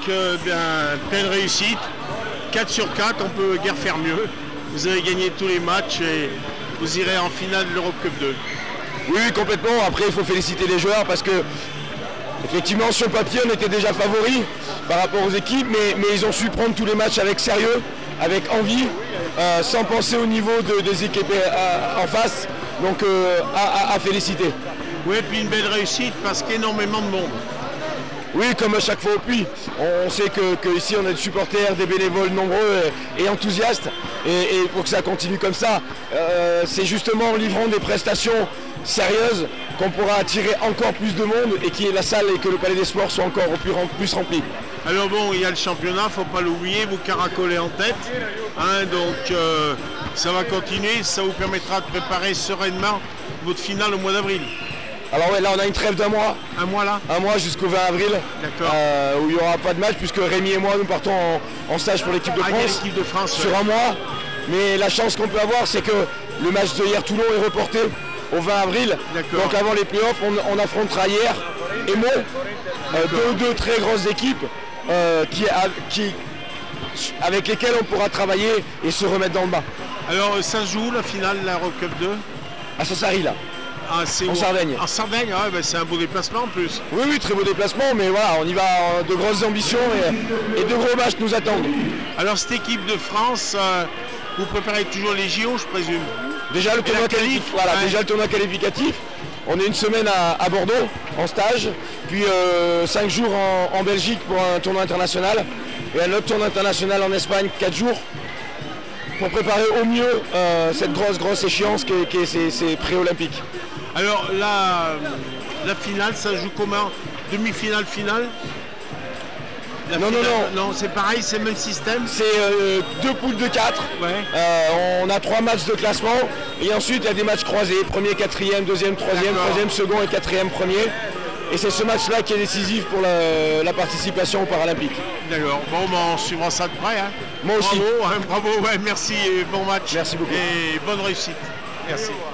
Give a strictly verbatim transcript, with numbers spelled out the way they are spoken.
euh, bien, pleine réussite. quatre sur quatre, on peut guère faire mieux. Vous avez gagné tous les matchs et vous irez en finale de l'Europe Cup deux. Oui, complètement. Après, il faut féliciter les joueurs parce que, effectivement, sur le papier, on était déjà favoris par rapport aux équipes, mais, mais ils ont su prendre tous les matchs avec sérieux, avec envie, euh, sans penser au niveau de, des équipes euh, en face. Donc, euh, à, à, à féliciter. Oui, puis une belle réussite parce qu'énormément de monde. Oui, comme à chaque fois au Puy. On sait que, que ici on a des supporters, des bénévoles nombreux et, et enthousiastes. Et il faut que ça continue comme ça. Euh, c'est justement en livrant des prestations sérieuses qu'on pourra attirer encore plus de monde et que la salle et que le Palais des Sports soit encore plus, plus rempli. Alors bon, il y a le championnat, faut pas l'oublier, vous caracolez en tête. Hein, donc euh, ça va continuer, ça vous permettra de préparer sereinement votre finale au mois d'avril. Alors ouais, là on a une trêve d'un mois. Un mois là Un mois jusqu'au vingt avril. D'accord. Euh, où il n'y aura pas de match puisque Rémi et moi nous partons en, en stage pour l'équipe de ah, France. l'équipe de France sur ouais. un mois. Mais la chance qu'on peut avoir c'est que le match de hier Toulon est reporté au vingt avril. Donc avant les playoffs, on, on affrontera hier et Meaux. Euh, deux, deux très grosses équipes euh, qui, qui, avec lesquelles on pourra travailler et se remettre dans le bas. Alors ça se joue la finale de la Europe Cup deux à Sassari là. Ah, c'est en où Sardaigne. En Sardaigne, ouais, bah, c'est un beau déplacement en plus. Oui, oui, très beau déplacement, mais voilà, on y va, euh, de grosses ambitions et, et de gros matchs nous attendent. Alors cette équipe de France, euh, vous préparez toujours les J O, je présume. Déjà le tournoi qualificatif. Voilà, ouais. déjà le tournoi qualificatif. On est une semaine à, à Bordeaux en stage, puis euh, cinq jours en, en Belgique pour un tournoi international et un autre tournoi international en Espagne, quatre jours. Pour préparer au mieux euh, cette grosse grosse échéance qui est, qui est ces, ces pré-olympiques. Alors la, la finale, ça joue comment? Demi-finale, finale la Non, finale, non, non. Non, c'est pareil, c'est le même système. C'est euh, deux poules de quatre. Ouais. Euh, on a trois matchs de classement et ensuite il y a des matchs croisés. Premier, quatrième, deuxième, troisième, troisième, second et quatrième, premier. Et c'est ce match-là qui est décisif pour la, la participation aux Paralympiques. D'accord. Bon, ben, on suivra ça de près. Hein. Moi aussi. Bravo, hein, bravo. Ouais, merci et bon match. Merci beaucoup. Et bonne réussite. Merci.